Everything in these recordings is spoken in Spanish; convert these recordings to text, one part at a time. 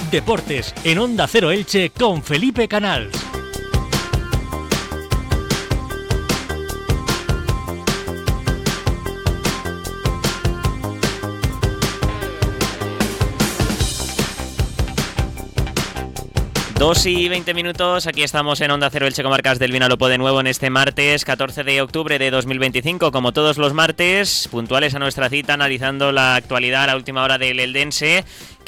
Deportes en Onda Cero Elche con Felipe Canals. Dos y 20 minutos, aquí estamos en Onda Cero Elche Comarcas del Vinalopó de nuevo en este martes 14 de octubre de 2025, como todos los martes, puntuales a nuestra cita, analizando la actualidad, la última hora del Eldense,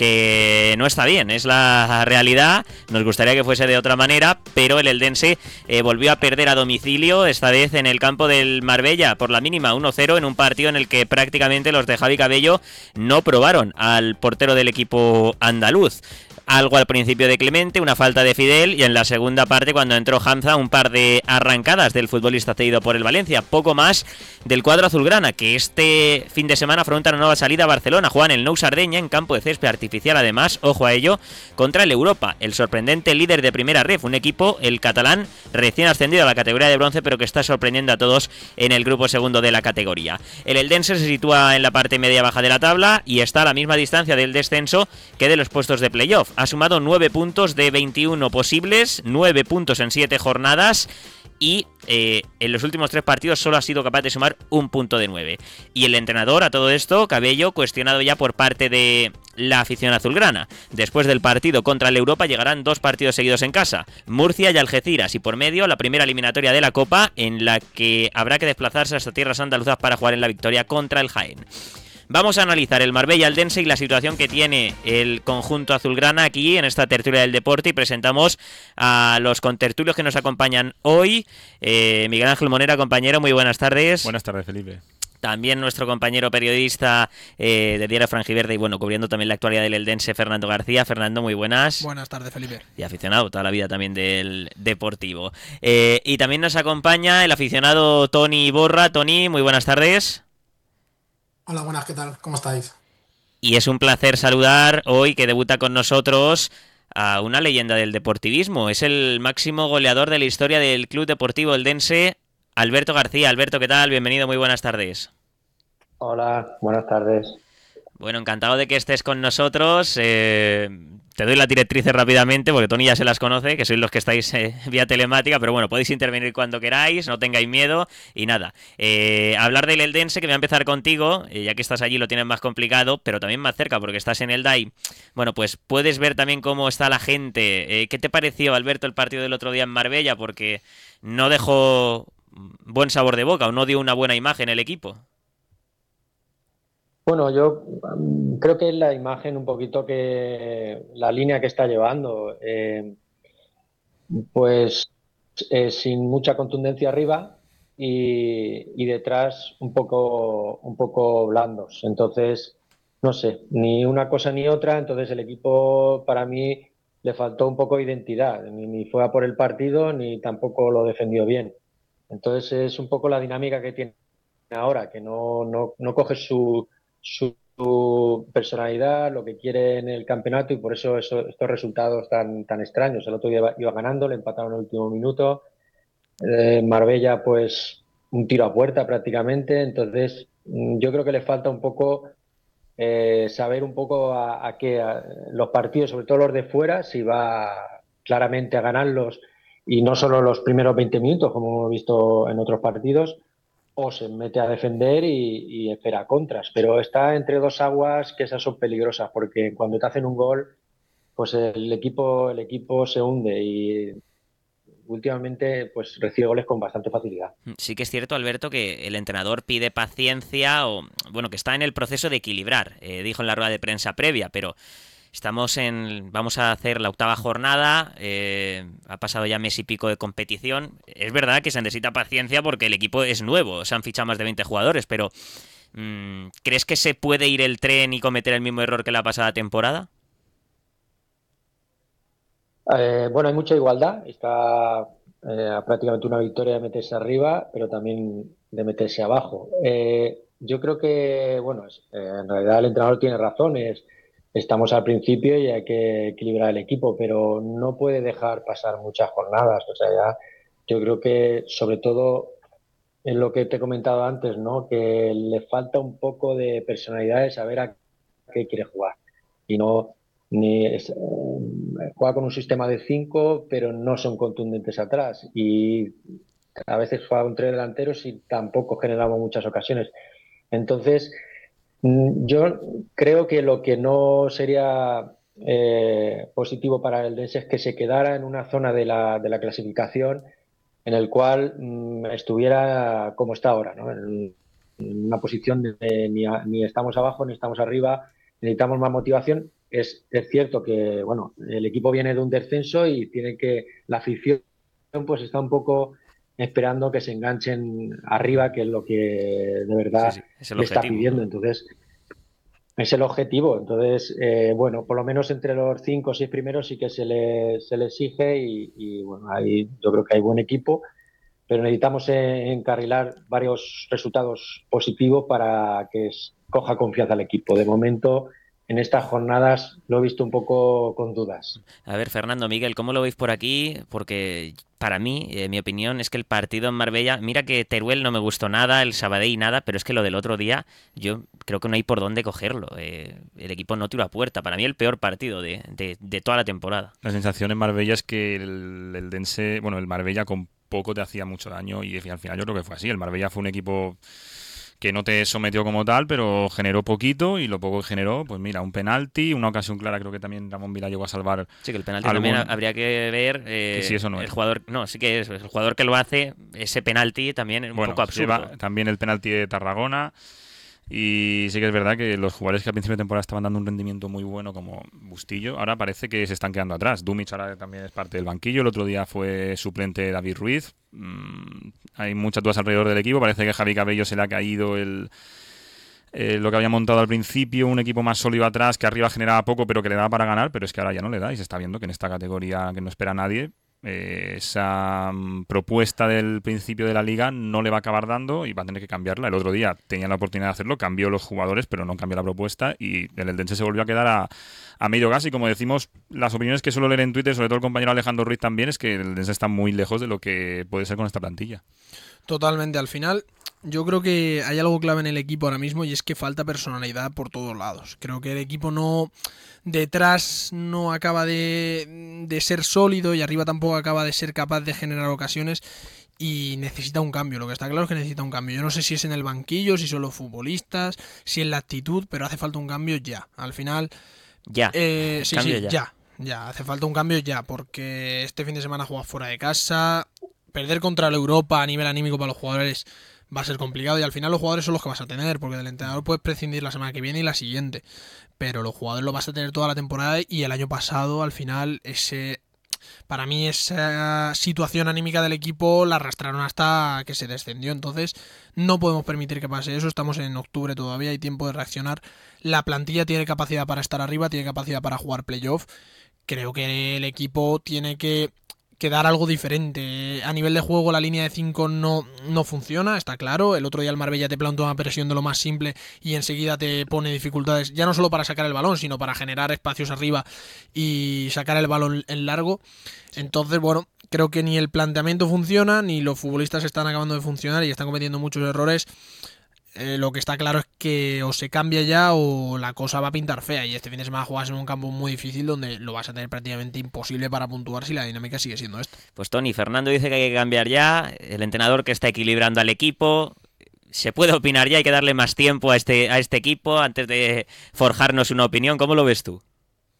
que no está bien, es la realidad, nos gustaría que fuese de otra manera, pero el Eldense volvió a perder a domicilio, esta vez en el campo del Marbella, por la mínima 1-0, en un partido en el que prácticamente los de Javi Cabello no probaron al portero del equipo andaluz. Algo al principio de Clemente, una falta de Fidel, y en la segunda parte, cuando entró Hamza, un par de arrancadas del futbolista cedido por el Valencia. Poco más del cuadro azulgrana, que este fin de semana afronta una nueva salida a Barcelona. Juegan el Nou Sardeña en campo de césped artificial, además, ojo a ello, contra el Europa, el sorprendente líder de primera ref, un equipo, el catalán, recién ascendido a la categoría de bronce, pero que está sorprendiendo a todos en el grupo segundo de la categoría. El Eldense se sitúa en la parte media-baja de la tabla y está a la misma distancia del descenso que de los puestos de playoff. Ha sumado 9 puntos de 21 posibles, 9 puntos en 7 jornadas y en los últimos 3 partidos solo ha sido capaz de sumar un punto de 9. Y el entrenador, a todo esto, Cabello, cuestionado ya por parte de la afición azulgrana. Después del partido contra el Europa llegarán 2 partidos seguidos en casa, Murcia y Algeciras, y por medio la primera eliminatoria de la Copa, en la que habrá que desplazarse hasta tierras andaluzas para jugar en la victoria contra el Jaén. Vamos a analizar el Marbella Eldense y la situación que tiene el conjunto azulgrana aquí en esta tertulia del deporte, y presentamos a los contertulios que nos acompañan hoy. Miguel Ángel Monera, compañero, muy buenas tardes. Buenas tardes, Felipe. También nuestro compañero periodista de Diario Franjiverde y bueno, cubriendo también la actualidad del Eldense, Fernando García. Fernando, muy buenas. Buenas tardes, Felipe. Y aficionado toda la vida también del deportivo. Y también nos acompaña el aficionado Tony Borra. Tony, muy buenas tardes. Hola, buenas, ¿qué tal? ¿Cómo estáis? Y es un placer saludar hoy que debuta con nosotros a una leyenda del deportivismo. Es el máximo goleador de la historia del Club Deportivo Eldense, Alberto García. Alberto, ¿qué tal? Bienvenido, muy buenas tardes. Hola, buenas tardes. Bueno, encantado de que estés con nosotros. Te doy las directrices rápidamente porque Tony ya se las conoce, que sois los que estáis vía telemática, pero bueno, podéis intervenir cuando queráis, no tengáis miedo y nada. Hablar del Eldense, que voy a empezar contigo, ya que estás allí lo tienes más complicado, pero también más cerca porque estás en el DAI. Bueno, pues puedes ver también cómo está la gente. ¿Qué te pareció, Alberto, el partido del otro día en Marbella? Porque no dejó buen sabor de boca o no dio una buena imagen el equipo. Bueno, yo creo que es la imagen un poquito que la línea que está llevando, pues sin mucha contundencia arriba y detrás un poco blandos. Entonces, no sé, ni una cosa ni otra. Entonces el equipo para mí le faltó un poco de identidad, ni fue a por el partido ni tampoco lo defendió bien. Entonces es un poco la dinámica que tiene ahora, que no coge su personalidad, lo que quiere en el campeonato, y por eso estos resultados tan extraños. El otro día iba ganando, le empataron en el último minuto. Marbella, pues un tiro a puerta prácticamente. Entonces yo creo que le falta un poco saber un poco a qué los partidos, sobre todo los de fuera, si va claramente a ganarlos y no solo los primeros 20 minutos, como hemos visto en otros partidos, o se mete a defender y espera contras. Pero está entre dos aguas que esas son peligrosas, porque cuando te hacen un gol, pues el equipo se hunde y últimamente pues recibe goles con bastante facilidad. Sí que es cierto, Alberto, que el entrenador pide paciencia o, bueno, que está en el proceso de equilibrar, dijo en la rueda de prensa previa, pero vamos a hacer la octava jornada, ha pasado ya mes y pico de competición. Es verdad que se necesita paciencia porque el equipo es nuevo, se han fichado más de 20 jugadores, pero ¿crees que se puede ir el tren y cometer el mismo error que la pasada temporada? Bueno, hay mucha igualdad. Está prácticamente una victoria de meterse arriba, pero también de meterse abajo. Yo creo que, bueno, en realidad el entrenador tiene razones. Estamos al principio y hay que equilibrar el equipo, pero no puede dejar pasar muchas jornadas. O sea, ya yo creo que, sobre todo en lo que te he comentado antes, ¿no? Que le falta un poco de personalidad, de saber a qué quiere jugar. Y no juega con un sistema de 5, pero no son contundentes atrás. Y a veces juega con 3 delanteros y tampoco generamos muchas ocasiones. Entonces, yo creo que lo que no sería positivo para el Dense es que se quedara en una zona de la clasificación en el cual estuviera como está ahora, ¿no? En una posición de ni estamos abajo ni estamos arriba, necesitamos más motivación. Es cierto que, bueno, el equipo viene de un descenso y tiene que, la afición pues está un poco esperando que se enganchen arriba, que es lo que de Sí, verdad sí, es el le está objetivo. pidiendo. Entonces, es el objetivo. Entonces, bueno, por lo menos entre los 5 o 6 primeros sí que se le exige y, bueno, ahí yo creo que hay buen equipo, pero necesitamos encarrilar varios resultados positivos para que coja confianza el equipo. De momento, en estas jornadas lo he visto un poco con dudas. A ver, Fernando, Miguel, ¿cómo lo veis por aquí? Porque para mí, mi opinión es que el partido en Marbella, mira que Teruel no me gustó nada, el Sabadell nada, pero es que lo del otro día, yo creo que no hay por dónde cogerlo. El equipo no tiró a puerta. Para mí el peor partido de toda la temporada. La sensación en Marbella es que el Dense, bueno, el Marbella con poco te hacía mucho daño y al final yo creo que fue así. El Marbella fue un equipo que no te sometió como tal, pero generó poquito y lo poco que generó, pues mira, un penalti, una ocasión clara, creo que también Ramón Vila llegó a salvar Sí, que el penalti también habría que ver que sí, eso no el es. jugador, no, sí que es el jugador que lo hace, ese penalti también es un Bueno, poco absurdo. también el penalti de Tarragona. Y sí que es verdad que los jugadores que al principio de temporada estaban dando un rendimiento muy bueno como Bustillo, ahora parece que se están quedando atrás. Dumic ahora también es parte del banquillo, el otro día fue suplente David Ruiz. Hay muchas dudas alrededor del equipo, parece que a Javi Cabello se le ha caído lo que había montado al principio, un equipo más sólido atrás, que arriba generaba poco pero que le daba para ganar, pero es que ahora ya no le da y se está viendo que en esta categoría que no espera a nadie, esa propuesta del principio de la liga no le va a acabar dando y va a tener que cambiarla. El otro día tenía la oportunidad de hacerlo, cambió los jugadores, pero no cambió la propuesta y el Eldense se volvió a quedar a medio gas. Y como decimos, las opiniones que suelo leer en Twitter, sobre todo el compañero Alejandro Ruiz también, es que el Eldense está muy lejos de lo que puede ser con esta plantilla. Totalmente, al final yo creo que hay algo clave en el equipo ahora mismo y es que falta personalidad por todos lados. Creo que el equipo detrás no acaba de ser sólido y arriba tampoco acaba de ser capaz de generar ocasiones y necesita un cambio. Lo que está claro es que necesita un cambio. Yo no sé si es en el banquillo, si son los futbolistas, si es la actitud, pero hace falta un cambio ya. Al final, Ya, sí, cambio sí, ya, hace falta un cambio ya, porque este fin de semana juega fuera de casa. Perder contra la Europa a nivel anímico para los jugadores va a ser complicado y al final los jugadores son los que vas a tener, porque del entrenador puedes prescindir la semana que viene y la siguiente, pero los jugadores los vas a tener toda la temporada y el año pasado al final para mí esa situación anímica del equipo la arrastraron hasta que se descendió, entonces no podemos permitir que pase eso, estamos en octubre todavía, hay tiempo de reaccionar, la plantilla tiene capacidad para estar arriba, tiene capacidad para jugar playoff, creo que el equipo tiene que dar algo diferente. A nivel de juego la línea de 5 no funciona, está claro. El otro día el Marbella te plantó una presión de lo más simple y enseguida te pone dificultades, ya no solo para sacar el balón, sino para generar espacios arriba y sacar el balón en largo. Entonces, bueno, creo que ni el planteamiento funciona, ni los futbolistas están acabando de funcionar y están cometiendo muchos errores. Lo que está claro es que o se cambia ya o la cosa va a pintar fea y este fin de semana juegas en un campo muy difícil donde lo vas a tener prácticamente imposible para puntuar si la dinámica sigue siendo esta. pues Tony, Fernando dice que hay que cambiar ya, el entrenador que está equilibrando al equipo, se puede opinar ya, hay que darle más tiempo a este equipo antes de forjarnos una opinión, ¿cómo lo ves tú?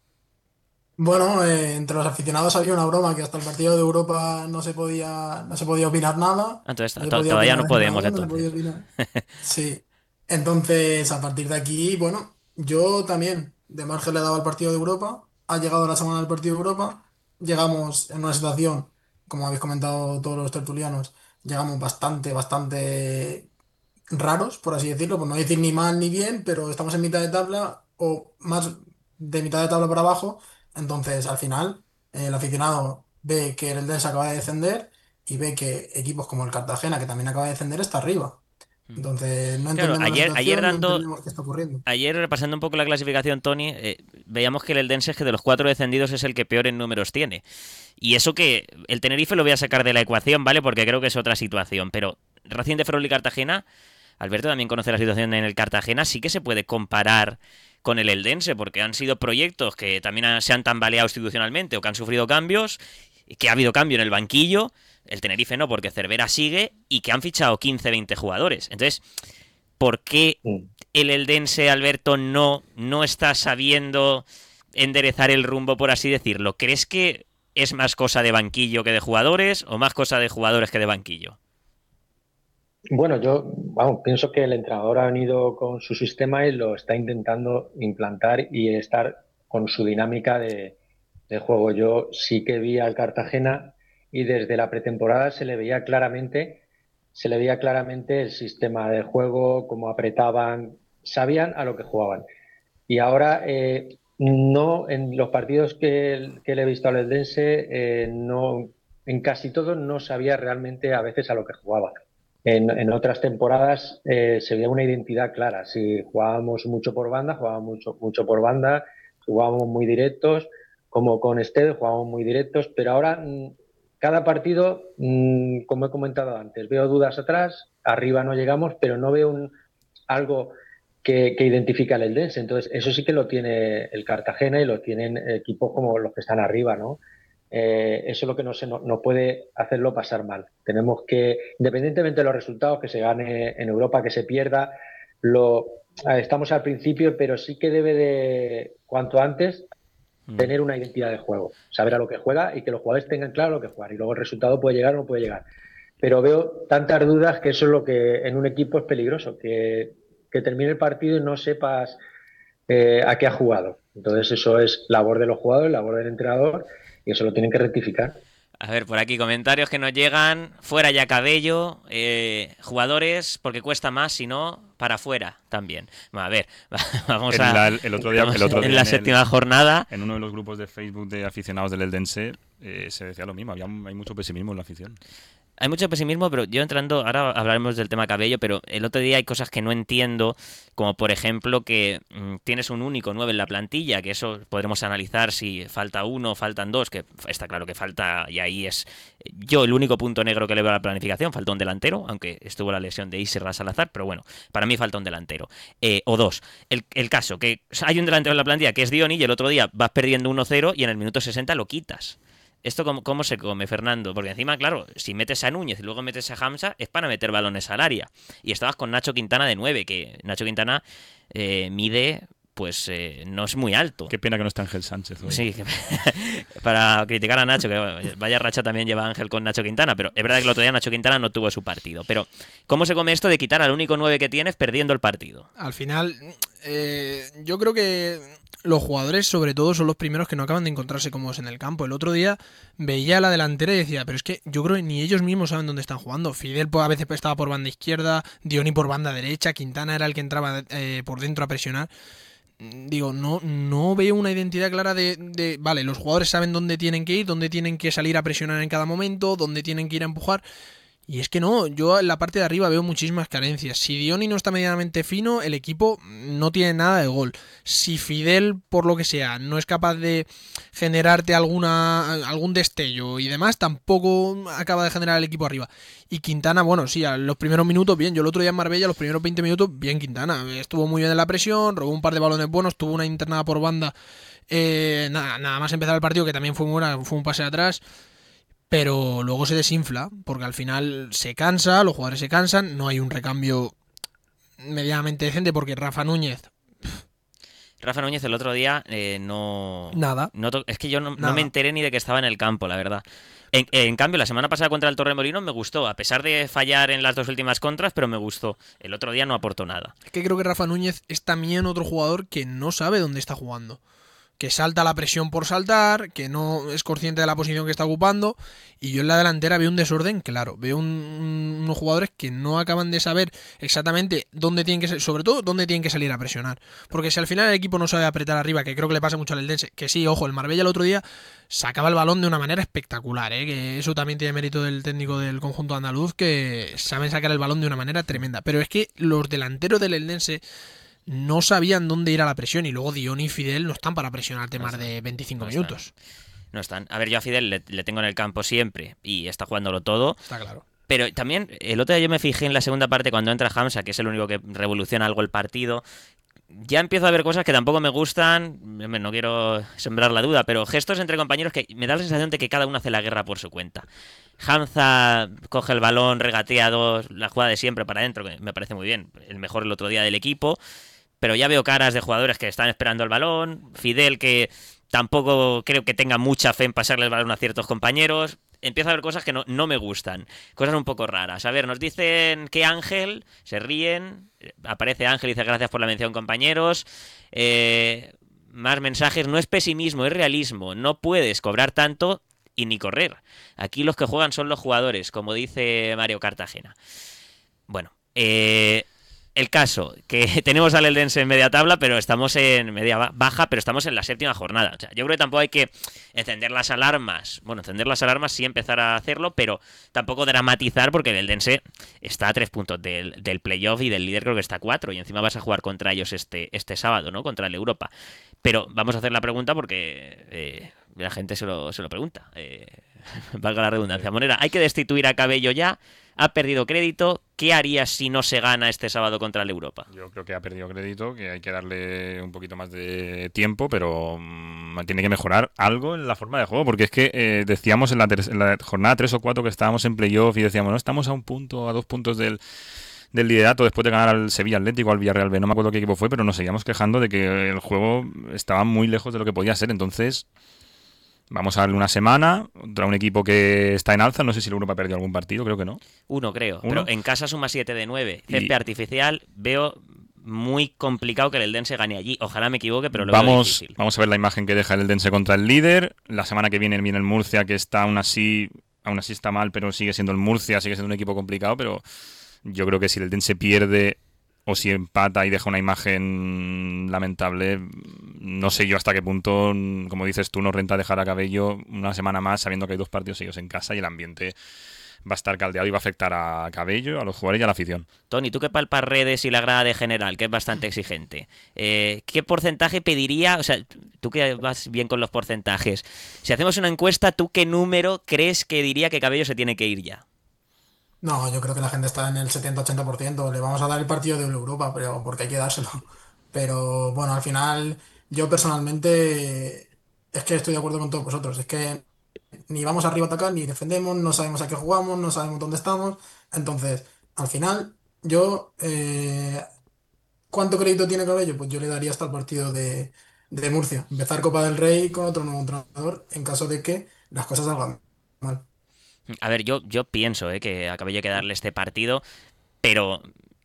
Bueno, entre los aficionados había una broma que hasta el partido de Europa no se podía opinar nada, Entonces no se podía todavía opinar no de podemos entrenador, no se podía entonces. opinar. Sí. Entonces, a partir de aquí, bueno, yo también de margen le he dado al partido de Europa. Ha llegado la semana del partido de Europa. Llegamos en una situación, como habéis comentado todos los tertulianos, llegamos bastante raros, por así decirlo, por no decir ni mal ni bien, pero estamos en mitad de tabla o más de mitad de tabla para abajo. Entonces, al final, el aficionado ve que el Eldense acaba de descender y ve que equipos como el Cartagena, que también acaba de descender, está arriba. Entonces, no Claro, entendemos la situación, no entendemos qué está ocurriendo. ayer repasando un poco la clasificación, Tony, veíamos que el Eldense, que de los 4 descendidos es el que peor en números tiene. Y eso que el Tenerife lo voy a sacar de la ecuación, ¿vale? Porque creo que es otra situación. Pero Racing de Ferrol y Cartagena, Alberto también conoce la situación en el Cartagena, sí que se puede comparar con el Eldense, porque han sido proyectos que también se han tambaleado institucionalmente o que han sufrido cambios, que ha habido cambio en el banquillo, el Tenerife no, porque Cervera sigue, y que han fichado 15-20 jugadores. Entonces, ¿por qué el Eldense, Alberto, no está sabiendo enderezar el rumbo, por así decirlo? ¿Crees que es más cosa de banquillo que de jugadores o más cosa de jugadores que de banquillo? Bueno, yo pienso que el entrenador ha venido con su sistema y lo está intentando implantar y estar con su dinámica de juego. Yo sí que vi al Cartagena y desde la pretemporada se le veía claramente el sistema de juego, cómo apretaban, sabían a lo que jugaban. Y ahora no, en los partidos que le he visto al Eldense, no, en casi todos no sabía realmente a veces a lo que jugaba. En otras temporadas se veía una identidad clara. Si jugábamos mucho por banda, mucho por banda, jugábamos muy directos, como con Ested, jugábamos muy directos, pero ahora cada partido, como he comentado antes, veo dudas atrás, arriba no llegamos, pero no veo algo que identifica al Eldense. Entonces, eso sí que lo tiene el Cartagena y lo tienen equipos como los que están arriba, ¿no? Eso es lo que no puede hacerlo pasar mal. Tenemos que, independientemente de los resultados, que se gane en Europa, que se pierda, estamos al principio, pero sí que debe de, cuanto antes, tener una identidad de juego, saber a lo que juega y que los jugadores tengan claro lo que juegan. Y luego el resultado puede llegar o no puede llegar. Pero veo tantas dudas que eso es lo que en un equipo es peligroso, que termine el partido y no sepas a qué ha jugado. Entonces eso es labor de los jugadores, labor del entrenador, y eso lo tienen que rectificar. A ver, por aquí comentarios que nos llegan. Fuera ya Cabello, jugadores, porque cuesta más, si no, para afuera también. A ver, vamos el otro día en la séptima jornada. En uno de los grupos de Facebook de aficionados del Eldense se decía lo mismo, hay mucho pesimismo en la afición. Hay mucho pesimismo, pero yo entrando, ahora hablaremos del tema Cabello, pero el otro día hay cosas que no entiendo, como por ejemplo que tienes un único 9 en la plantilla, que eso podremos analizar si falta uno o faltan dos, que está claro que falta, y ahí es yo el único punto negro que le veo a la planificación, falta un delantero, aunque estuvo la lesión de Isra Salazar, pero bueno, para mí falta un delantero, o dos. El caso, que hay un delantero en la plantilla que es Dioni y el otro día vas perdiendo 1-0 y en el minuto 60 lo quitas. ¿Esto cómo se come, Fernando? Porque encima, claro, si metes a Núñez y luego metes a Hamza, es para meter balones al área. Y estabas con Nacho Quintana de 9, que Nacho Quintana mide, pues no es muy alto. Qué pena que no está Ángel Sánchez hoy. Sí, para criticar a Nacho, que vaya racha también lleva Ángel con Nacho Quintana, pero es verdad que el otro día Nacho Quintana no tuvo su partido. Pero, ¿cómo se come esto de quitar al único 9 que tienes perdiendo el partido? Al final, yo creo que los jugadores, sobre todo, son los primeros que no acaban de encontrarse cómodos en el campo. El otro día veía a la delantera y decía, pero es que yo creo que ni ellos mismos saben dónde están jugando. Fidel a veces estaba por banda izquierda, Dioni por banda derecha, Quintana era el que entraba por dentro a presionar. Digo, no veo una identidad clara de vale, los jugadores saben dónde tienen que ir, dónde tienen que salir a presionar en cada momento, dónde tienen que ir a empujar. Y es que no, yo en la parte de arriba veo muchísimas carencias. Si Dioni no está medianamente fino, el equipo no tiene nada de gol. Si Fidel, por lo que sea, no es capaz de generarte algún destello y demás, tampoco acaba de generar el equipo arriba. Y Quintana, bueno, sí, a los primeros minutos bien. Yo el otro día en Marbella, los primeros 20 minutos, bien Quintana. Estuvo muy bien en la presión, robó un par de balones buenos, tuvo una internada por banda. Nada más empezar el partido, que también fue muy buena, fue un pase atrás. Pero luego se desinfla, porque al final se cansa, los jugadores se cansan, no hay un recambio medianamente decente, porque Rafa Núñez el otro día no... Nada. Es que yo no me enteré ni de que estaba en el campo, la verdad. En cambio, la semana pasada contra el Torremolinos me gustó, a pesar de fallar en las dos últimas contras, pero me gustó. El otro día no aportó nada. Es que creo que Rafa Núñez es también otro jugador que no sabe dónde está jugando. Que salta la presión por saltar, que no es consciente de la posición que está ocupando, y yo en la delantera veo un desorden, claro, veo unos jugadores que no acaban de saber exactamente dónde tienen que sobre todo dónde tienen que salir a presionar, porque si al final el equipo no sabe apretar arriba, que creo que le pasa mucho al Eldense, que sí, ojo, el Marbella el otro día sacaba el balón de una manera espectacular, que eso también tiene mérito del técnico del conjunto andaluz, que saben sacar el balón de una manera tremenda, pero es que los delanteros del Eldense no sabían dónde ir a la presión, y luego Dioni y Fidel no están para presionar temas de 25 minutos. No están. A ver, yo a Fidel le tengo en el campo siempre y está jugándolo todo. Está claro. Pero también el otro día yo me fijé en la segunda parte cuando entra Hamza, que es el único que revoluciona algo el partido. ya empiezo a ver cosas que tampoco me gustan, no quiero sembrar la duda, pero gestos entre compañeros que me da la sensación de que cada uno hace la guerra por su cuenta. Hamza coge el balón, regatea la jugada de siempre para adentro, que me parece muy bien, el mejor el otro día del equipo, pero ya veo caras de jugadores que están esperando el balón, Fidel que tampoco creo que tenga mucha fe en pasarle el balón a ciertos compañeros. Empiezo a ver cosas que no me gustan, cosas un poco raras. A ver, nos dicen que Ángel, se ríen, aparece Ángel y dice gracias por la mención, compañeros. Más mensajes, no es pesimismo, es realismo. No puedes cobrar tanto y ni correr. Aquí los que juegan son los jugadores, como dice Mario Cartagena. Bueno, el caso, que tenemos al Eldense en media tabla, pero estamos en media baja, pero estamos en la 7ª jornada. O sea, yo creo que tampoco hay que encender las alarmas. Bueno, encender las alarmas sí, empezar a hacerlo, pero tampoco dramatizar, porque el Eldense está a 3 puntos del playoff y del líder creo que está a 4, y encima vas a jugar contra ellos este sábado, ¿no? Contra el Europa. Pero vamos a hacer la pregunta porque la gente se lo pregunta. Valga la redundancia. Monera, ¿hay que destituir a Cabello ya? Ha perdido crédito. ¿Qué harías si no se gana este sábado contra el Europa? Yo creo que ha perdido crédito, que hay que darle un poquito más de tiempo, pero tiene que mejorar algo en la forma de juego, porque es que decíamos en la jornada 3 o 4 que estábamos en playoff y decíamos, no, estamos a 1 punto, a 2 puntos del liderato después de ganar al Sevilla Atlético, al Villarreal B, no me acuerdo qué equipo fue, pero nos seguíamos quejando de que el juego estaba muy lejos de lo que podía ser. Entonces vamos a darle una semana contra un equipo que está en alza. No sé si el Europa ha perdido algún partido, creo que no. Uno, creo. ¿Uno? Pero en casa suma 7 de 9. Césped artificial, veo muy complicado que el Eldense gane allí. Ojalá me equivoque, pero lo veo difícil. Vamos a ver la imagen que deja el Eldense contra el líder. La semana que viene el Murcia, que está aún así está mal, pero sigue siendo el Murcia, sigue siendo un equipo complicado, pero yo creo que si el Eldense pierde o si empata y deja una imagen lamentable, no sé yo hasta qué punto, como dices tú, nos renta dejar a Cabello una semana más sabiendo que hay 2 partidos seguidos en casa y el ambiente va a estar caldeado y va a afectar a Cabello, a los jugadores y a la afición. Tony, tú que palpas redes y la grada de general, que es bastante exigente, ¿qué porcentaje pediría? O sea, tú que vas bien con los porcentajes, si hacemos una encuesta, ¿tú qué número crees que diría que Cabello se tiene que ir ya? No, yo creo que la gente está en el 70-80%. Le vamos a dar el partido de Europa, pero porque hay que dárselo. Pero bueno, al final, yo personalmente es que estoy de acuerdo con todos vosotros. Es que ni vamos arriba a atacar, ni defendemos, no sabemos a qué jugamos, no sabemos dónde estamos. Entonces, al final, yo, ¿cuánto crédito tiene Cabello? Pues yo le daría hasta el partido de Murcia. Empezar Copa del Rey con otro nuevo entrenador en caso de que las cosas salgan mal. A ver, yo pienso que a Cabello hay que darle este partido, pero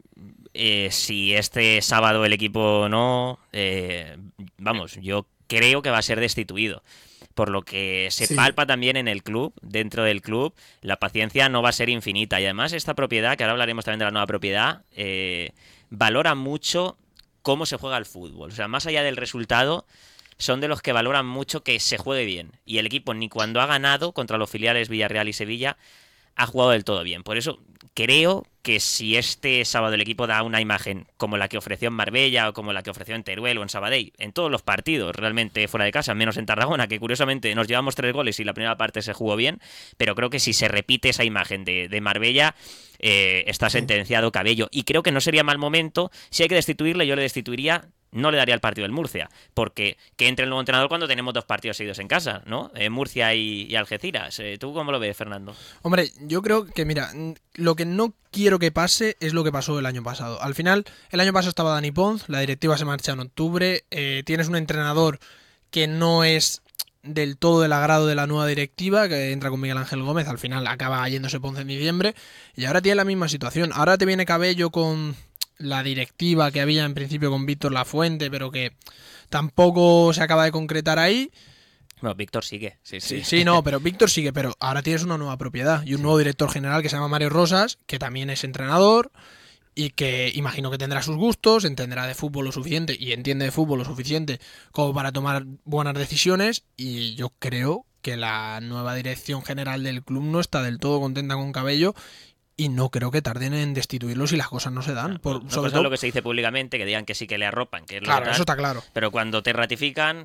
si este sábado el equipo no, vamos, yo creo que va a ser destituido. Por lo que se Sí, palpa también en el club, dentro del club, la paciencia no va a ser infinita. Y además esta propiedad, que ahora hablaremos también de la nueva propiedad, valora mucho cómo se juega el fútbol. O sea, más allá del resultado, son de los que valoran mucho que se juegue bien. Y el equipo, ni cuando ha ganado contra los filiales Villarreal y Sevilla, ha jugado del todo bien. Por eso creo que si este sábado el equipo da una imagen como la que ofreció en Marbella o como la que ofreció en Teruel o en Sabadell, en todos los partidos realmente fuera de casa, menos en Tarragona, que curiosamente nos llevamos 3 goles y la primera parte se jugó bien, pero creo que si se repite esa imagen de Marbella, está sí. sentenciado Cabello. Y creo que no sería mal momento, si hay que destituirle, yo le destituiría. No le daría el partido del Murcia, porque que entre el nuevo entrenador cuando tenemos 2 partidos seguidos en casa, ¿no? Murcia y Algeciras. ¿Tú cómo lo ves, Fernando? Hombre, yo creo que, mira, lo que no quiero que pase es lo que pasó el año pasado. Al final, el año pasado estaba Dani Pons, la directiva se marcha en octubre, tienes un entrenador que no es del todo del agrado de la nueva directiva, que entra con Miguel Ángel Gómez, al final acaba yéndose Ponce en diciembre, y ahora tiene la misma situación. Ahora te viene Cabello con la directiva que había en principio con Víctor Lafuente, pero que tampoco se acaba de concretar ahí. Bueno, Víctor sigue, sí. Sí, no, pero Víctor sigue, pero ahora tienes una nueva propiedad y un nuevo director general que se llama Mario Rosas, que también es entrenador y que imagino que tendrá sus gustos, entenderá de fútbol lo suficiente y entiende de fútbol lo suficiente como para tomar buenas decisiones, y yo creo que la nueva dirección general del club no está del todo contenta con Cabello. Y no creo que tarden en destituirlo si las cosas no se dan. Una Sobre cosa es todo, lo que se dice públicamente, que digan que sí, que le arropan, que es lo claro, tal, eso está claro. pero cuando te ratifican,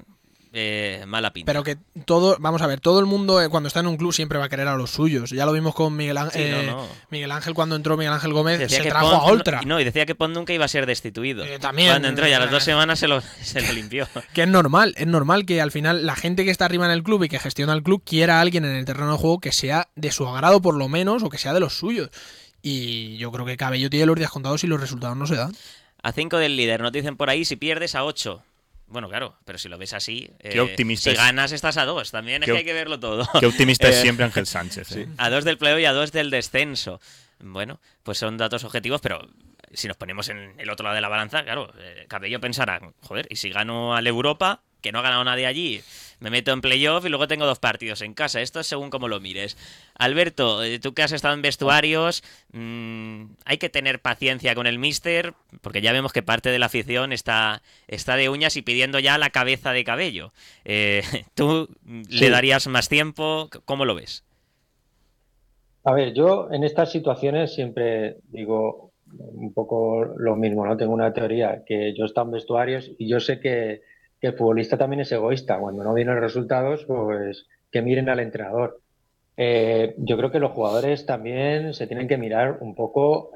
mala pinta. Pero que todo, vamos a ver, todo el mundo cuando está en un club siempre va a querer a los suyos. Ya lo vimos con Miguel Ángel. Sí, no. Miguel Ángel, cuando entró Miguel Ángel Gómez, Decía se que trajo Pons, a Oltra. No, y decía que Pons nunca iba a ser destituido. También. Cuando entró ya a las 2 semanas se lo limpió. Que es normal que al final la gente que está arriba en el club y que gestiona el club quiera a alguien en el terreno de juego que sea de su agrado por lo menos o que sea de los suyos. Y yo creo que Cabello tiene los días contados y los resultados no se dan. A 5 del líder, nos dicen por ahí, si pierdes a 8. Bueno, claro, pero si lo ves así, Qué optimista si es. ganas estás a 2. También es que hay que verlo todo. Qué optimista es siempre Ángel Sánchez. Sí. A 2 del playoff y a 2 del descenso. Bueno, pues son datos objetivos, pero si nos ponemos en el otro lado de la balanza, claro, Cabello pensará, joder, y si gano al Europa, que no ha ganado nadie allí, me meto en playoff y luego tengo 2 partidos en casa. Esto es según como lo mires. Alberto, tú que has estado en vestuarios, hay que tener paciencia con el míster, porque ya vemos que parte de la afición está de uñas y pidiendo ya la cabeza de Cabello. ¿Tú le darías más tiempo? ¿Cómo lo ves? A ver, yo en estas situaciones siempre digo un poco lo mismo, ¿no? Tengo una teoría que yo he estado en vestuarios y yo sé que el futbolista también es egoísta. Cuando no vienen los resultados, pues que miren al entrenador. Yo creo que los jugadores también se tienen que mirar un poco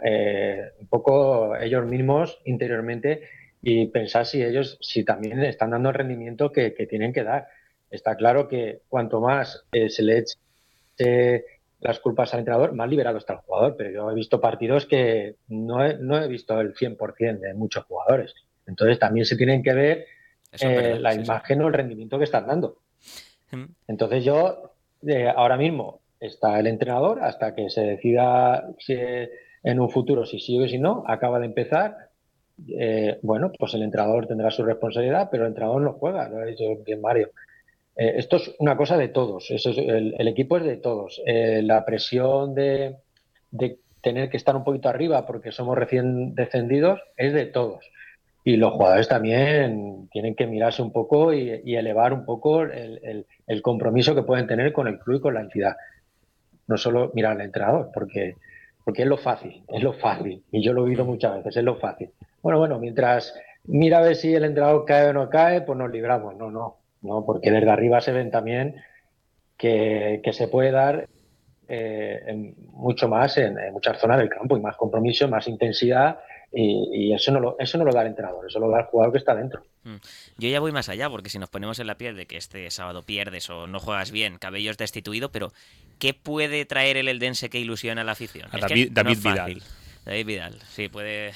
ellos mismos interiormente y pensar si también están dando el rendimiento que tienen que dar. Está claro que cuanto más se le eche las culpas al entrenador, más liberado está el jugador, pero yo he visto partidos que no he visto el 100% de muchos jugadores. Entonces también se tienen que ver Eso es verdad, la sí, imagen o el rendimiento que están dando. sí. Entonces yo, ahora mismo está el entrenador hasta que se decida si, en un futuro si sigue o si no, acaba de empezar. Bueno, pues el entrenador tendrá su responsabilidad, pero el entrenador no juega, lo ha dicho bien Mario. Esto es una cosa de todos, el equipo es de todos. La presión de tener que estar un poquito arriba porque somos recién descendidos es de todos. Y los jugadores también tienen que mirarse un poco y elevar un poco el compromiso que pueden tener con el club y con la entidad. No solo mirar al entrenador, porque es lo fácil, y yo lo he oído muchas veces, es lo fácil. Bueno, mientras mira a ver si el entrenador cae o no cae, pues nos libramos. No, porque desde arriba se ven también que se puede dar mucho más en muchas zonas del campo y más compromiso, más intensidad y eso no lo da el entrenador, eso lo da el jugador que está dentro. Yo ya voy más allá, porque si nos ponemos en la piel de que este sábado pierdes o no juegas bien, Cabello es destituido, pero ¿qué puede traer el Eldense que ilusiona a la afición? A Es que David no es Vidal. fácil. David Vidal, sí, puede...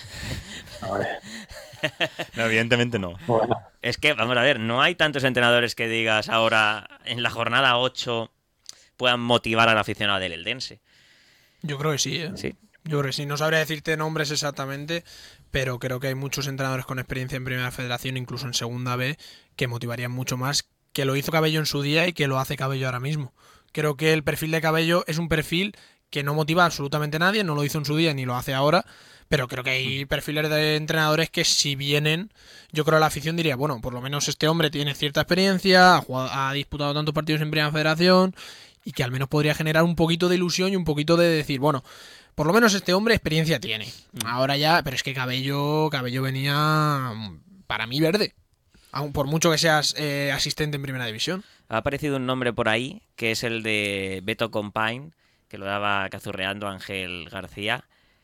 No, evidentemente no. Bueno, Es que, vamos a ver, no hay tantos entrenadores que digas ahora en la jornada 8 puedan motivar al aficionado del Eldense. Yo creo que sí, ¿eh? Sí. Yo creo que sí. No sabría decirte nombres exactamente, pero creo que hay muchos entrenadores con experiencia en Primera Federación, incluso en Segunda B, que motivarían mucho más que lo hizo Cabello en su día y que lo hace Cabello ahora mismo. Creo que el perfil de Cabello es un perfil que no motiva absolutamente a nadie, no lo hizo en su día ni lo hace ahora, pero creo que hay perfiles de entrenadores que si vienen, yo creo que la afición diría, bueno, por lo menos este hombre tiene cierta experiencia, ha disputado tantos partidos en Primera Federación y que al menos podría generar un poquito de ilusión y un poquito de decir, bueno, por lo menos este hombre experiencia tiene. Ahora ya, pero es que Cabello venía para mí verde. Aun por mucho que seas asistente en Primera División. Ha aparecido un nombre por ahí, que es el de Beto Compain, que lo daba cazurreando Ángel García.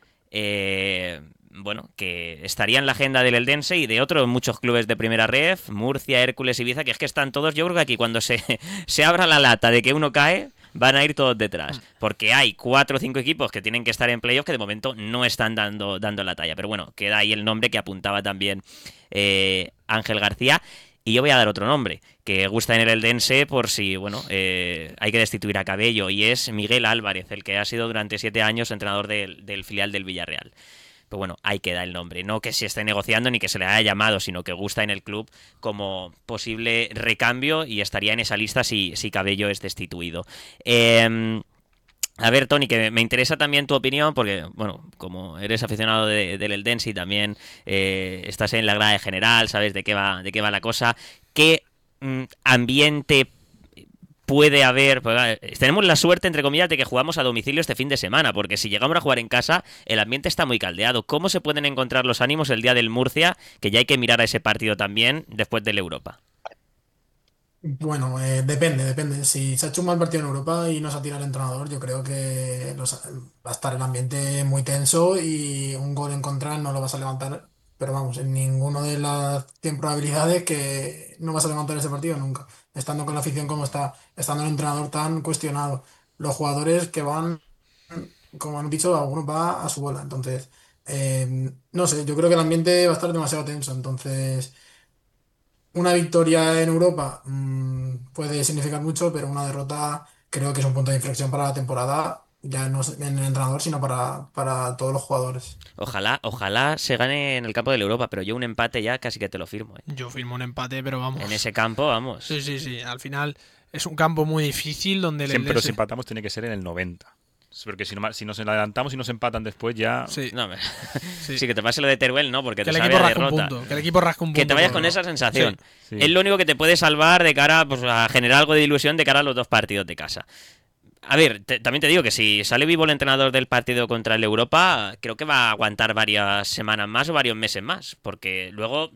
Bueno, que estaría en la agenda del Eldense y de otros muchos clubes de Primera Ref, Murcia, Hércules, Ibiza, que es que están todos. Yo creo que aquí cuando se abra la lata de que uno cae, van a ir todos detrás. Porque hay 4 o 5 equipos que tienen que estar en playoff que de momento no están dando la talla. Pero bueno, queda ahí el nombre que apuntaba también Ángel García. Y yo voy a dar otro nombre, que gusta en el Eldense por si, bueno, hay que destituir a Cabello, y es Miguel Álvarez, el que ha sido durante 7 años entrenador del filial del Villarreal. Pues bueno, ahí queda el nombre. No que se esté negociando ni que se le haya llamado, sino que gusta en el club como posible recambio y estaría en esa lista si Cabello es destituido. A ver, Tony, que me interesa también tu opinión, porque, bueno, como eres aficionado del Eldense y también estás en la grada general, sabes de qué va la cosa. ¿Qué ambiente puede haber? Pues, tenemos la suerte, entre comillas, de que jugamos a domicilio este fin de semana, porque si llegamos a jugar en casa, el ambiente está muy caldeado. ¿Cómo se pueden encontrar los ánimos el día del Murcia? Que ya hay que mirar a ese partido también después del Europa. Bueno, depende. Si se ha hecho un mal partido en Europa y no se ha tirado el entrenador, yo creo que va a estar el ambiente muy tenso y un gol en contra no lo vas a levantar. Pero vamos, en ninguno de las 100 probabilidades que no vas a levantar ese partido nunca. Estando con la afición como está, estando el entrenador tan cuestionado, los jugadores que van, como han dicho, algunos va a su bola. Entonces, no sé, yo creo que el ambiente va a estar demasiado tenso. Entonces... Una victoria en Europa puede significar mucho, pero una derrota creo que es un punto de inflexión para la temporada, ya no en el entrenador, sino para todos los jugadores. Ojalá se gane en el campo de la Europa, pero yo un empate ya casi que te lo firmo, ¿eh? Yo firmo un empate, pero vamos. En ese campo, vamos. Sí, sí, sí. Al final es un campo muy difícil donde el Siempre los Eldense... empatamos tiene que ser en el 90. Porque si nos adelantamos y nos empatan después ya... Sí, No, hombre. sí. Sí, que te pase lo de Teruel, ¿no? Porque Que te el sabe equipo a rasque un derrota. punto. Que el equipo rasque un punto. Que te vayas por con lo esa sensación. Sí. Es lo único que te puede salvar de cara, pues, a generar algo de ilusión de cara a los dos partidos de casa. A ver, también te digo que si sale vivo el entrenador del partido contra el Europa, creo que va a aguantar varias semanas más o varios meses más. Porque luego...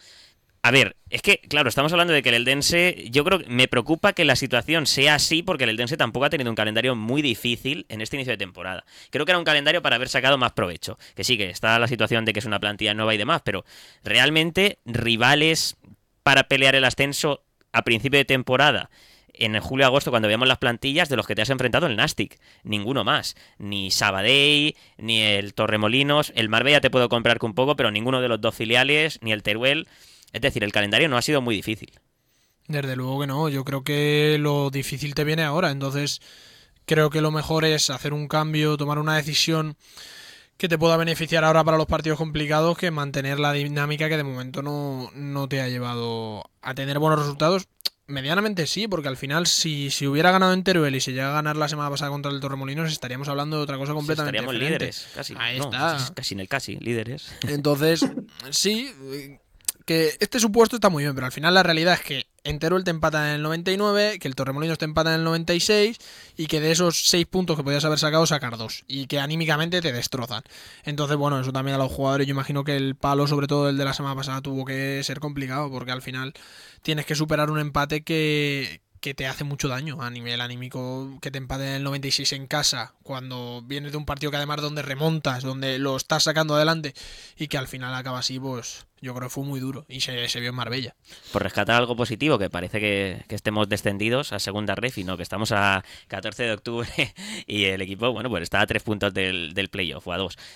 A ver, es que, claro, estamos hablando de que el Eldense, yo creo que me preocupa que la situación sea así porque el Eldense tampoco ha tenido un calendario muy difícil en este inicio de temporada. Creo que era un calendario para haber sacado más provecho. Que sí, que está la situación de que es una plantilla nueva y demás, pero realmente rivales para pelear el ascenso a principio de temporada, en el julio-agosto, cuando veamos las plantillas de los que te has enfrentado el Nastic. Ninguno más. Ni Sabadell, ni el Torremolinos. El Marbella te puedo comprar con un poco, pero ninguno de los dos filiales, ni el Teruel. Es decir, el calendario no ha sido muy difícil. Desde luego que no. Yo creo que lo difícil te viene ahora. Entonces, creo que lo mejor es hacer un cambio, tomar una decisión que te pueda beneficiar ahora para los partidos complicados que mantener la dinámica que de momento no te ha llevado a tener buenos resultados. Medianamente sí, porque al final si hubiera ganado en Teruel y se llega a ganar la semana pasada contra el Torremolinos, estaríamos hablando de otra cosa completamente Estaríamos diferente. líderes, casi. Ahí No, está. casi en el casi, líderes. Entonces, sí, que este supuesto está muy bien, pero al final la realidad es que en Teruel te empatan en el 99, que el Torremolinos te empatan en el 96 y que de esos 6 puntos que podías haber sacado, sacar 2 y que anímicamente te destrozan. Entonces, bueno, eso también a los jugadores, yo imagino que el palo, sobre todo el de la semana pasada, tuvo que ser complicado porque al final tienes que superar un empate que te hace mucho daño a nivel anímico, que te empaten en el 96 en casa, cuando vienes de un partido que además donde remontas, donde lo estás sacando adelante y que al final acaba así, pues yo creo que fue muy duro y se vio en Marbella. Por rescatar algo positivo, que parece que estemos descendidos a segunda ref y no, que estamos a 14 de octubre y el equipo, bueno, pues está a 3 puntos del playoff o a 2.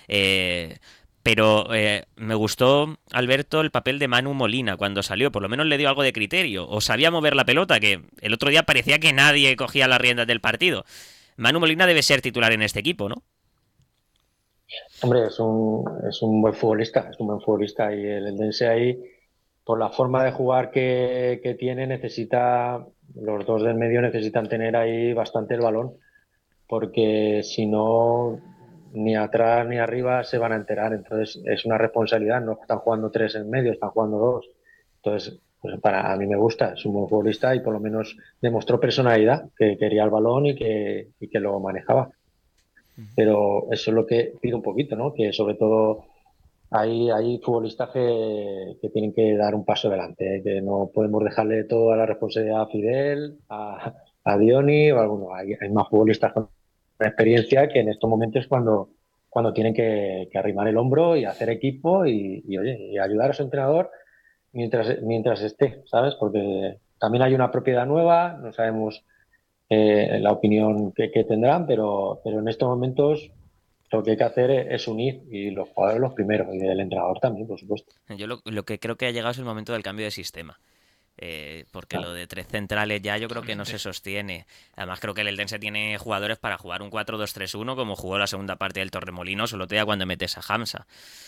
Pero me gustó, Alberto, el papel de Manu Molina cuando salió. Por lo menos le dio algo de criterio. O sabía mover la pelota, que el otro día parecía que nadie cogía las riendas del partido. Manu Molina debe ser titular en este equipo, ¿no? Hombre, es un buen futbolista, es un buen futbolista y el Eldense ahí, por la forma de jugar que tiene, los dos del medio necesitan tener ahí bastante el balón, porque si no, ni atrás ni arriba se van a enterar. Entonces es una responsabilidad, no están jugando tres en medio, están jugando dos. Entonces, pues a mí me gusta, es un buen futbolista y por lo menos demostró personalidad, que quería el balón y que lo manejaba. Pero eso es lo que pido un poquito, ¿no? Que sobre todo hay futbolistas que tienen que dar un paso adelante, ¿eh? Que no podemos dejarle toda la responsabilidad a Fidel, a Dioni o a alguno. Hay más futbolistas con experiencia que en estos momentos cuando tienen que arrimar el hombro y hacer equipo oye, y ayudar a su entrenador mientras esté, ¿sabes? Porque también hay una propiedad nueva, no sabemos la opinión que tendrán, pero en estos momentos lo que hay que hacer es unir y los jugadores los primeros y el entrenador también, por supuesto. Yo lo que creo que ha llegado es el momento del cambio de sistema. Porque lo de tres centrales ya yo creo que no se sostiene. Además creo que el Eldense tiene jugadores para jugar un 4-2-3-1 como jugó la segunda parte del Torremolinos o lo tenía cuando metes a Hamza.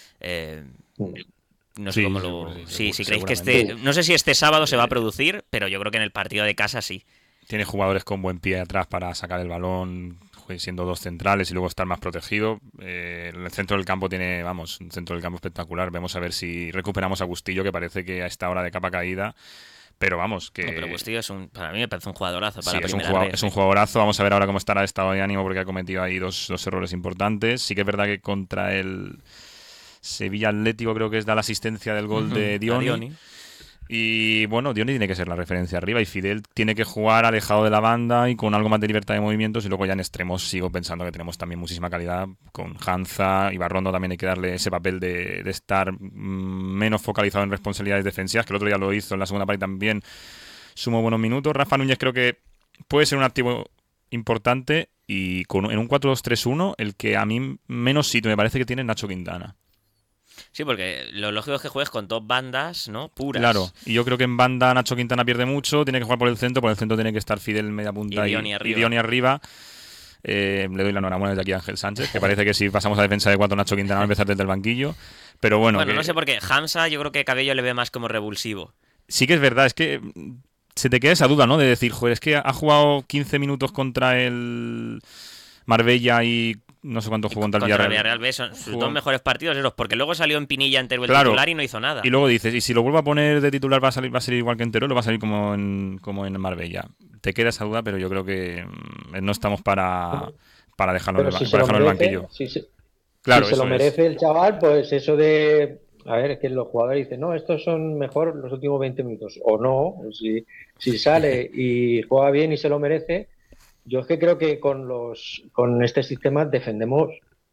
No sé Sí, cómo si creéis que no sé si este sábado se va a producir, pero yo creo que en el partido de casa sí. Tiene jugadores con buen pie atrás para sacar el balón, siendo dos centrales y luego estar más protegido. El centro del campo tiene, vamos, un centro del campo espectacular. Vamos a ver si recuperamos a Bustillo, que parece que a esta hora de capa caída. Pero vamos, que... No, pero Bustillo para mí me parece un jugadorazo para sí, primera es un jugadorazo. Vamos a ver ahora cómo estará el estado de ánimo porque ha cometido ahí dos errores importantes. Sí que es verdad que contra el Sevilla Atlético creo que es da la asistencia del gol de Dioni. Y bueno, Diony tiene que ser la referencia arriba y Fidel tiene que jugar alejado de la banda y con algo más de libertad de movimientos. Y luego ya en extremos sigo pensando que tenemos también muchísima calidad con Hanza y Barrondo. También hay que darle ese papel de estar menos focalizado en responsabilidades defensivas, que el otro día lo hizo en la segunda parte también. Sumó buenos minutos. Rafa Núñez creo que puede ser un activo importante y en un 4-2-3-1 el que a mí menos sitio me parece que tiene Nacho Quintana. Sí, porque lo lógico es que juegues con dos bandas, ¿no? Puras. Claro, y yo creo que en banda Nacho Quintana pierde mucho, tiene que jugar por el centro tiene que estar Fidel en media punta y Diony arriba. Le doy la enhorabuena desde aquí a Ángel Sánchez, que parece que si pasamos a defensa de 4 Nacho Quintana va a empezar desde el banquillo. Pero bueno, no sé por qué. Hamza yo creo que Cabello le ve más como revulsivo. Sí que es verdad, es que se te queda esa duda, ¿no? De decir, joder, es que ha jugado 15 minutos contra el Marbella y no sé cuánto jugó contra el Villarreal. ¿Ves? Son sus dos mejores partidos esos, porque luego salió en Pinilla en Teruel titular y no hizo nada. Y luego dices, y si lo vuelvo a poner de titular va a salir igual que en Teruel o va a salir como en Marbella. Te queda esa duda, pero yo creo que no estamos para dejarlo en el banquillo. Claro, si se lo merece el chaval, pues eso de... A ver, es que los jugadores dicen, no, estos son mejor los últimos 20 minutos. O no, si sale y juega bien y se lo merece... Yo es que creo que con este sistema defendemos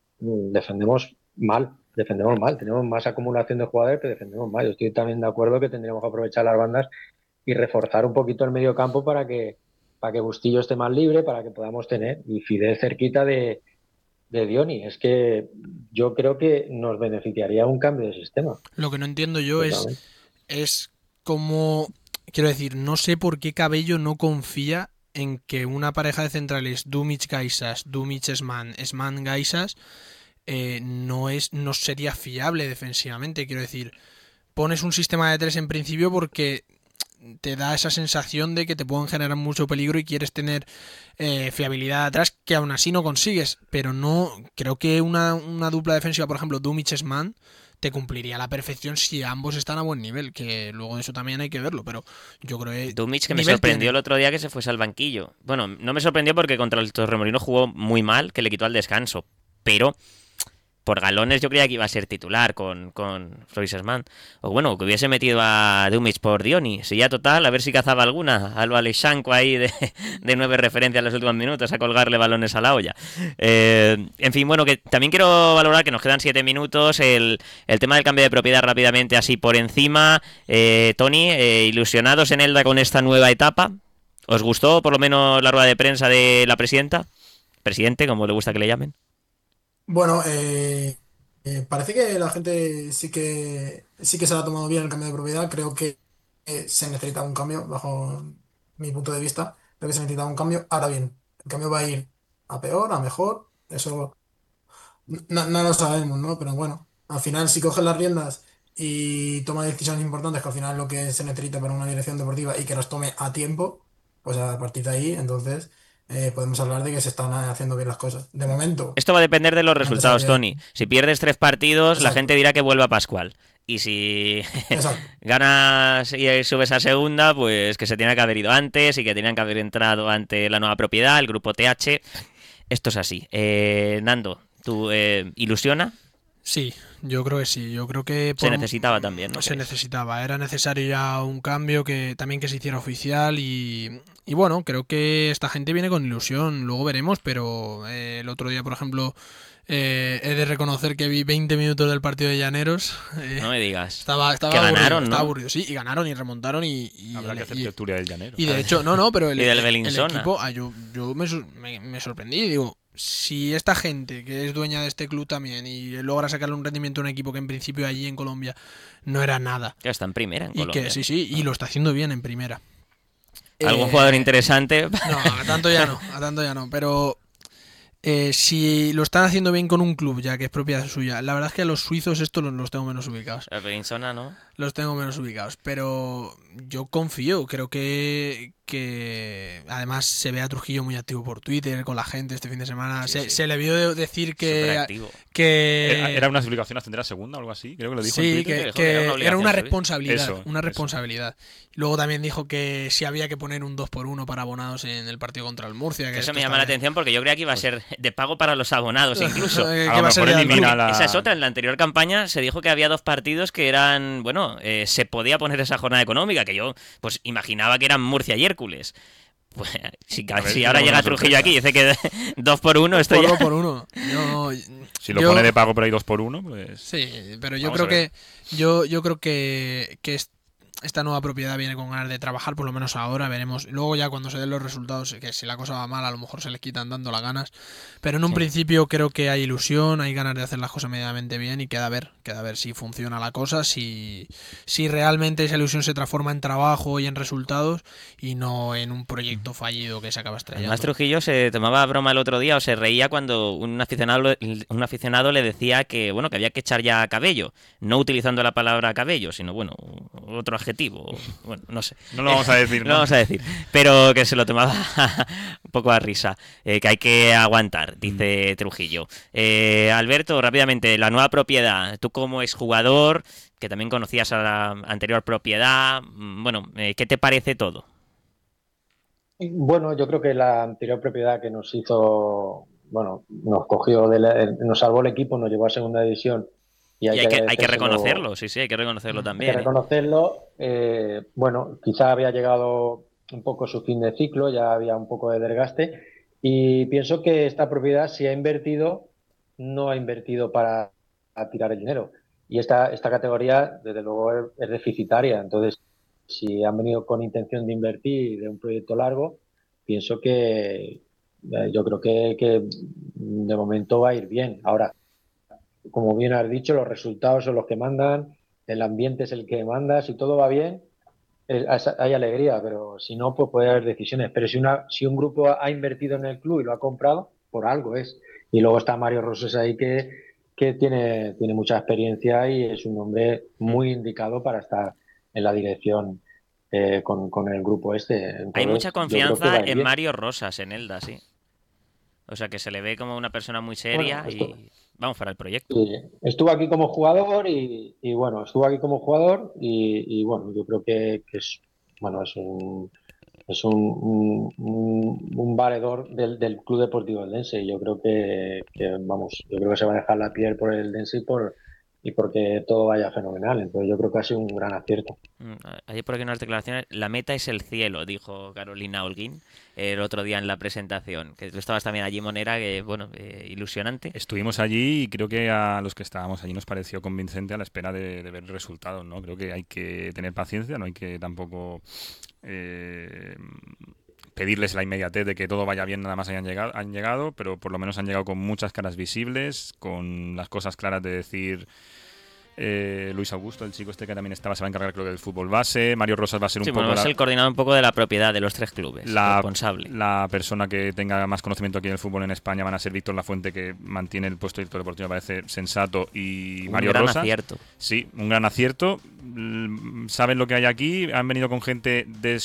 mal. Tenemos más acumulación de jugadores, pero defendemos mal. Yo estoy también de acuerdo que tendríamos que aprovechar las bandas y reforzar un poquito el medio campo para que Bustillo esté más libre, para que podamos tener y Fidel cerquita de Diony. Es que yo creo que nos beneficiaría un cambio de sistema. Lo que no entiendo yo es cómo, quiero decir, no sé por qué Cabello no confía en que una pareja de centrales Dumic-Gaisas, Dumic-Esman, Esman-Gaisas no sería fiable defensivamente. Quiero decir, pones un sistema de 3 en principio porque te da esa sensación de que te pueden generar mucho peligro y quieres tener fiabilidad atrás, que aún así no consigues. Pero no creo que una dupla defensiva, por ejemplo, Dumic-Esman, te cumpliría a la perfección si ambos están a buen nivel, que luego eso también hay que verlo, pero yo creo que... Dumic, que me sorprendió el otro dí que se fuese al banquillo. Bueno, no me sorprendió porque contra el Torremolinos jugó muy mal, que le quitó al descanso, pero por galones yo creía que iba a ser titular con Florisesman. O bueno, que hubiese metido a Dumic por Diony. Si ya total, a ver si cazaba alguna. Alba Aleixanco ahí de 9 referencias en los últimos minutos a colgarle balones a la olla. En fin, bueno, que también quiero valorar que nos quedan 7 minutos. El tema del cambio de propiedad rápidamente así por encima. Tony, ilusionados en Elda con esta nueva etapa. ¿Os gustó por lo menos la rueda de prensa de la presidenta? Presidente, como le gusta que le llamen. Bueno, parece que la gente sí que se la ha tomado bien el cambio de propiedad. Creo que se necesita un cambio, bajo mi punto de vista. Creo que se necesita un cambio. Ahora bien, el cambio va a ir a peor, a mejor. Eso no lo sabemos, ¿no? Pero bueno, al final si coge las riendas y toma decisiones importantes, que al final es lo que se necesita para una dirección deportiva y que las tome a tiempo, pues a partir de ahí, entonces podemos hablar de que se están haciendo bien las cosas. De momento. Esto va a depender de los resultados, Tony. Si pierdes 3 partidos, Exacto. La gente dirá que vuelva Pascual. Y si ganas y subes a segunda, pues que se tiene que haber ido antes y que tenían que haber entrado ante la nueva propiedad, el grupo TH. Esto es así. Nando, ¿tú ilusiona? Sí, yo creo que sí. Yo creo que se necesitaba también, ¿no? Se necesitaba. Era necesario ya un cambio que se hiciera oficial y bueno, creo que esta gente viene con ilusión. Luego veremos, pero el otro día, por ejemplo, he de reconocer que vi 20 minutos del partido de Llaneros. No me digas. Estaba que ganaron, aburrido, ¿no? aburrido, sí, y ganaron y remontaron y habrá que hacer lectura del Llanero. Y de hecho, pero el del Bellinzona. equipo, yo me sorprendí y digo, si esta gente que es dueña de este club también y logra sacarle un rendimiento a un equipo que en principio allí en Colombia no era nada. Que está en primera en y Colombia. Que sí, y lo está haciendo bien en primera. ¿Algún jugador interesante? No, a tanto ya no, pero si lo están haciendo bien con un club ya que es propiedad suya, la verdad es que a los suizos estos los tengo menos ubicados. El Bellinzona, ¿no? Los tengo menos ubicados, pero yo confío, creo que además se ve a Trujillo muy activo por Twitter con la gente este fin de semana. Sí. Se le vio decir que era una obligación ascender a segunda o algo así, creo que lo dijo en Twitter. que era una responsabilidad, Eso. Luego también dijo que si había que poner un 2x1 para abonados en el partido contra el Murcia. Que eso me llama la atención porque yo creía que iba a ser de pago para los abonados incluso. A lo mejor elimina Esa es otra, en la anterior campaña se dijo que había 2 partidos que eran, bueno, claro, se podía poner esa jornada económica, que yo pues imaginaba que eran Murcia y Hércules. Pues si ahora llega Trujillo aquí y dice que 2 por 1, esto ya... 2 por 1. Si lo pone de pago por ahí 2 por 1, pues... Sí, pero yo creo que esta nueva propiedad viene con ganas de trabajar, por lo menos ahora, veremos. Luego ya cuando se den los resultados, que si la cosa va mal, a lo mejor se les quitan dando las ganas. Pero en un principio creo que hay ilusión, hay ganas de hacer las cosas medianamente bien y queda a ver si funciona la cosa, si realmente esa ilusión se transforma en trabajo y en resultados y no en un proyecto fallido que se acaba estrellando. Además, Trujillo se tomaba broma el otro día o se reía cuando un aficionado le decía que, bueno, que había que echar ya Cabello, no utilizando la palabra Cabello, sino, bueno, otro adjetivo. Bueno, no sé. No lo vamos a decir, ¿no? No lo vamos a decir. Pero que se lo tomaba un poco a risa. Que hay que aguantar, dice Trujillo. Alberto, rápidamente, la nueva propiedad. Tú como exjugador, que también conocías a la anterior propiedad, bueno, ¿qué te parece todo? Bueno, yo creo que la anterior propiedad que nos hizo, bueno, nos cogió, nos salvó el equipo, nos llevó a segunda división. Y hay que reconocerlo, sí, hay que reconocerlo también. Hay que reconocerlo. Bueno, quizá había llegado un poco su fin de ciclo, ya había un poco de desgaste. Y pienso que esta propiedad, si ha invertido, no ha invertido para tirar el dinero. Y esta categoría, desde luego, es deficitaria. Entonces, si han venido con intención de invertir de un proyecto largo, pienso que yo creo que de momento va a ir bien. Ahora, como bien has dicho, los resultados son los que mandan, el ambiente es el que manda, si todo va bien, hay alegría, pero si no, pues puede haber decisiones. Pero si un grupo ha invertido en el club y lo ha comprado, por algo es. Y luego está Mario Rosas ahí que tiene mucha experiencia y es un hombre muy indicado para estar en la dirección con el grupo este. Entonces, hay mucha confianza en Mario Rosas, en Elda, sí. O sea, que se le ve como una persona muy seria y vamos para el proyecto. Sí, estuvo aquí como jugador y bueno, y bueno, yo creo que es un valedor del Club Deportivo Eldense y yo creo que se va a dejar la piel por el Eldense y porque todo vaya fenomenal. Entonces yo creo que ha sido un gran acierto. Ayer por aquí unas declaraciones, la meta es el cielo, dijo Carolina Holguín el otro día en la presentación, que tú estabas también allí, Monera, que bueno, ilusionante. Estuvimos allí y creo que a los que estábamos allí nos pareció convincente a la espera de ver resultados, ¿no? Creo que hay que tener paciencia, no hay que tampoco pedirles la inmediatez de que todo vaya bien nada más han llegado, pero por lo menos han llegado con muchas caras visibles, con las cosas claras de decir Luis Augusto, el chico este que también estaba, se va a encargar creo del fútbol base, Mario Rosas va a ser un poco es el coordinador un poco de la propiedad de los 3 clubes, responsable. La persona que tenga más conocimiento aquí en el fútbol en España van a ser Víctor Lafuente, que mantiene el puesto de director deportivo, me parece sensato, y Mario Rosas. Un gran acierto. Sí, un gran acierto. Saben lo que hay aquí, han venido con gente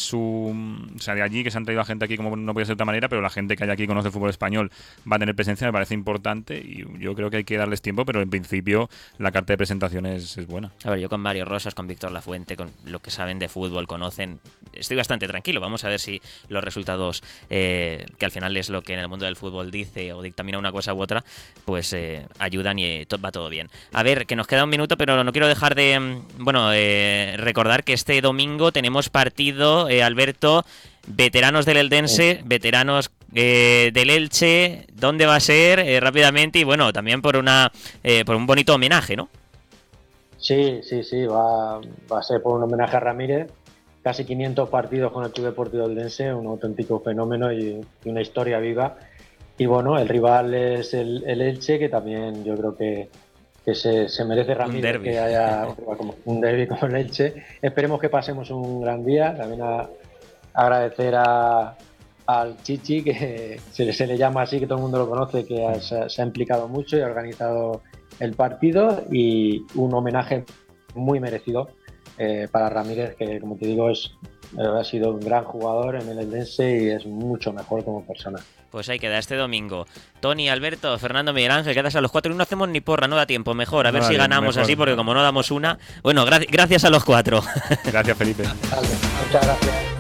de allí, que se han traído a gente aquí como no puede ser de otra manera, pero la gente que hay aquí conoce el fútbol español va a tener presencia, me parece importante y yo creo que hay que darles tiempo, pero en principio la carta de presentación es buena. A ver, yo con Mario Rosas, con Víctor Lafuente, con lo que saben de fútbol, conocen, estoy bastante tranquilo. Vamos a ver si los resultados, que al final es lo que en el mundo del fútbol dice o dictamina una cosa u otra, pues ayudan y va todo bien. A ver, que nos queda un minuto, pero no quiero dejar de recordar que este domingo tenemos partido, Alberto, veteranos del Eldense, veteranos del Elche. ¿Dónde va a ser? Rápidamente, y bueno, también por un bonito homenaje, ¿no? Sí, va a ser por un homenaje a Ramírez. Casi 500 partidos con el Club Deportivo Eldense, un auténtico fenómeno y una historia viva. Y bueno, el rival es el Elche, que también yo creo que se merece Ramírez que haya un derbi como el Elche. Esperemos que pasemos un gran día. También agradecer al Chichi, que se le llama así, que todo el mundo lo conoce, que se ha implicado mucho y ha organizado el partido, y un homenaje muy merecido para Ramírez, que como te digo ha sido un gran jugador en el Eldense y es mucho mejor como persona. Pues ahí queda este domingo. Tony, Alberto, Fernando, Miguel Ángel, quedas a los 4 y no hacemos ni porra, no da tiempo, mejor, a ver si ganamos mejor, así, porque como no damos una... Bueno, gracias a los 4. Gracias, Felipe. Muchas gracias.